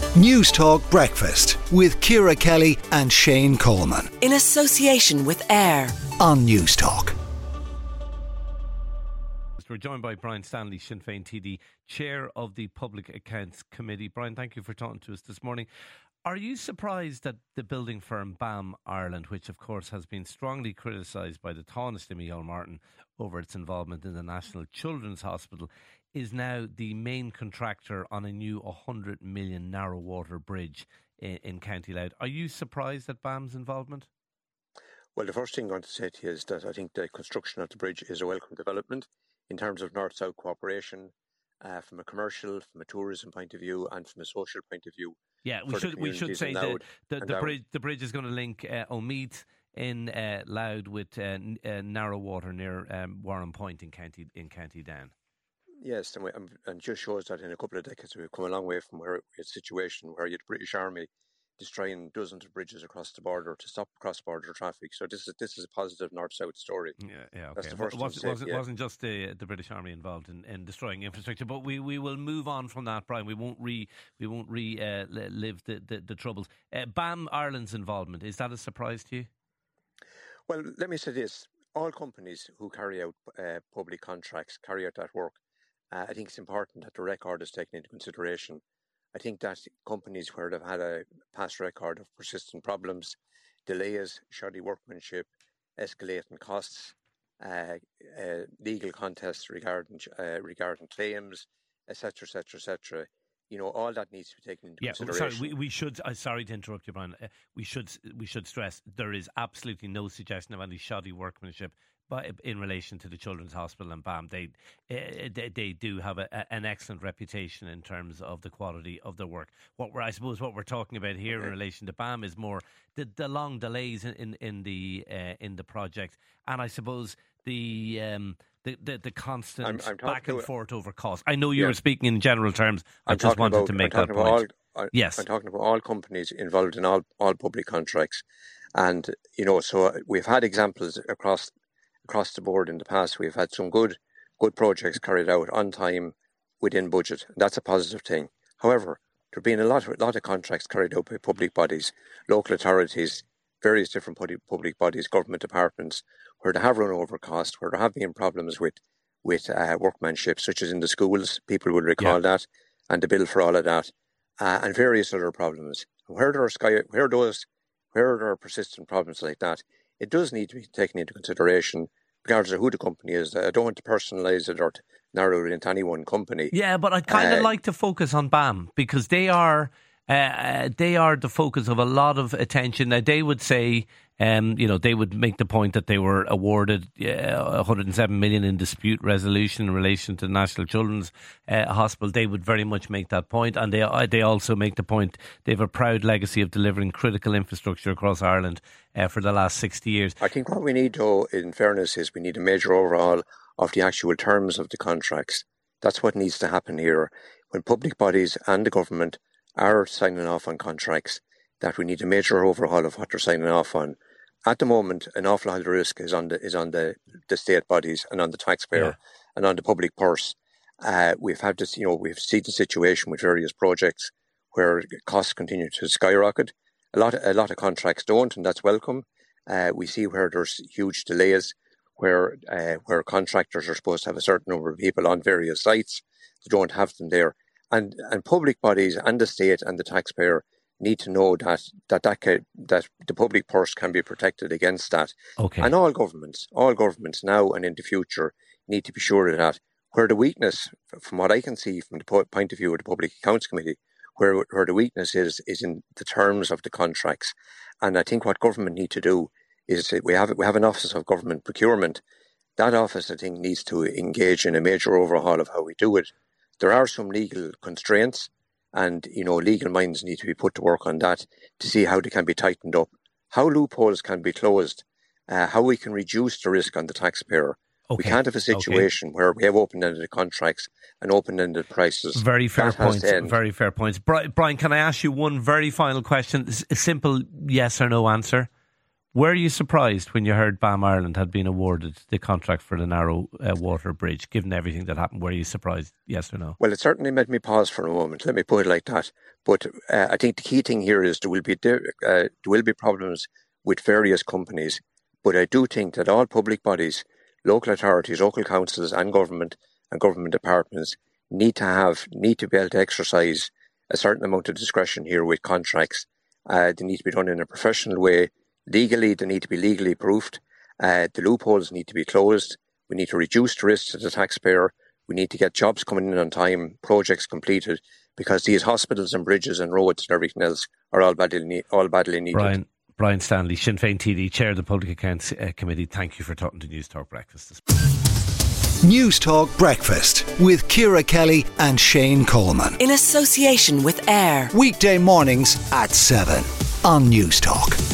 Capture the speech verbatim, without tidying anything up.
News Talk Breakfast with Ciara Kelly and Shane Coleman. In association with AIR on News Talk. We're joined by Brian Stanley, Sinn Féin T D, Chair of the Public Accounts Committee. Brian, thank you for talking to us this morning. Are you surprised that the building firm B A M Ireland, which of course has been strongly criticised by the Tánaiste Micheál Martin over its involvement in the National Children's Hospital, is now the main contractor on a new one hundred million narrow water bridge in, in County Louth? Are you surprised at B A M's involvement? Well, the first thing I'm going to say to you is that I think the construction of the bridge is a welcome development in terms of north-south cooperation, uh, from a commercial, from a tourism point of view, and from a social point of view. Yeah, we should we should say that the, the, the bridge the bridge is going to link uh, Omeath in uh, Louth with uh, n- uh, narrow water near um, Warren Point in County in County Down. Yes, and, we, and just shows that in a couple of decades we've come a long way from where a situation where you had the British Army destroying dozens of bridges across the border to stop cross-border traffic. So this is this is a positive north-south story. Yeah, yeah, okay. That's the first it wasn't, thing wasn't, yeah. wasn't just the the British Army involved in, in destroying infrastructure, but we, we will move on from that, Brian. We won't re we won't re uh, live the the, the troubles. Uh, B A M Ireland's involvement, is that a surprise to you? Well, let me say this: all companies who carry out uh, public contracts carry out that work. Uh, I think it's important that the record is taken into consideration. I think that companies where they've had a past record of persistent problems, delays, shoddy workmanship, escalating costs, uh, uh, legal contests regarding uh, regarding claims, et cetera, et cetera, et cetera. You know, all that needs to be taken into yeah, consideration. Sorry, we, we should. Uh, sorry to interrupt you, Brian. Uh, we should we should stress there is absolutely no suggestion of any shoddy workmanship. But in relation to the Children's Hospital and B A M, they uh, they, they do have a, a, an excellent reputation in terms of the quality of their work. What we're, I suppose, what we're talking about here okay. in relation to B A M is more the, the long delays in in, in the uh, in the project, and I suppose the um, the, the the constant I'm, I'm back and forth over cost. I know you yeah. were speaking in general terms. I I'm just wanted about, to make that point. All, I, yes, I'm talking about all companies involved in all all public contracts, and you know, so we've had examples across. Across the board in the past. We've had some good good projects carried out on time, within budget. And that's a positive thing. However, there have been a lot, of, lot of contracts carried out by public bodies, local authorities, various different public bodies, government departments, where they have run over cost, where there have been problems with, with uh, workmanship, such as in the schools, people will recall yeah. that, and the bill for all of that, uh, and various other problems. Where there are sky, where those, where there are persistent problems like that, it does need to be taken into consideration, regardless of who the company is. I don't want to personalise it or to narrow it into any one company. Yeah, but I'd kind of uh, like to focus on B A M because they are uh, they are the focus of a lot of attention. Now, they would say, um, you know, they would make the point that they were awarded uh, one hundred seven million in dispute resolution in relation to the National Children's uh, Hospital. They would very much make that point, and they uh, they also make the point they have a proud legacy of delivering critical infrastructure across Ireland uh, for the last sixty years. I think what we need, though, in fairness, is we need a major overhaul of the actual terms of the contracts. That's what needs to happen here. When public bodies and the government are signing off on contracts, that we need a major overhaul of what they're signing off on. At the moment, an awful lot of the risk is on the is on the, the state bodies and on the taxpayer yeah. and on the public purse. Uh, we've had this, you know, we've seen the situation with various projects where costs continue to skyrocket. A lot, of, a lot of contracts don't, and that's welcome. Uh, we see where there's huge delays, where uh, where contractors are supposed to have a certain number of people on various sites, they don't have them there, and and public bodies and the state and the taxpayer need to know that that that, can, that the public purse can be protected against that. Okay. And all governments, all governments now and in the future need to be sure of that. Where the weakness, from what I can see from the po- point of view of the Public Accounts Committee, where where the weakness is is in the terms of the contracts. And I think what government need to do is we have we have an Office of Government Procurement. That office, I think, needs to engage in a major overhaul of how we do it. There are some legal constraints. And, you know, legal minds need to be put to work on that to see how they can be tightened up, how loopholes can be closed, uh, how we can reduce the risk on the taxpayer. Okay. We can't have a situation okay. where we have open-ended contracts and open-ended prices. Very fair points. Very fair points. Brian, can I ask you one very final question? A simple yes or no answer. Were you surprised when you heard BAM Ireland had been awarded the contract for the narrow uh, water bridge, given everything that happened? Were you surprised, yes or no? Well, it certainly made me pause for a moment, let me put it like that. But uh, I think the key thing here is there will be uh, there will be problems with various companies, but I do think that all public bodies, local authorities, local councils and government and government departments need to have, need to be able to exercise a certain amount of discretion here with contracts. Uh, they need to be done in a professional way. Legally, they need to be legally proofed. Uh, the loopholes need to be closed. We need to reduce the risk to the taxpayer. We need to get jobs coming in on time, projects completed, because these hospitals and bridges and roads and everything else are all badly, ne- all badly needed. Brian, Brian Stanley, Sinn Féin T D, Chair of the Public Accounts uh, Committee, thank you for talking to News Talk Breakfast. News Talk Breakfast with Ciara Kelly and Shane Coleman. In association with AIR. Weekday mornings at seven on News Talk.